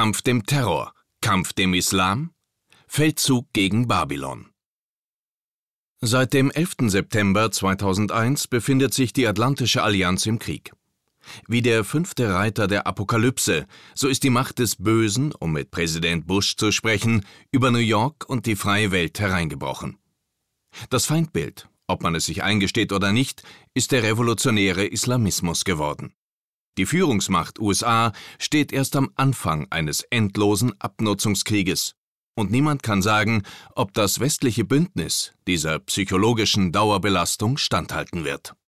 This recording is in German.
Kampf dem Terror, Kampf dem Islam, Feldzug gegen Babylon. Seit dem 11. September 2001 befindet sich die Atlantische Allianz im Krieg. Wie der 5. Reiter der Apokalypse, so ist die Macht des Bösen, um mit Präsident Bush zu sprechen, über New York und die freie Welt hereingebrochen. Das Feindbild, ob man es sich eingesteht oder nicht, ist der revolutionäre Islamismus geworden. Die Führungsmacht USA steht erst am Anfang eines endlosen Abnutzungskrieges. Und niemand kann sagen, ob das westliche Bündnis dieser psychologischen Dauerbelastung standhalten wird.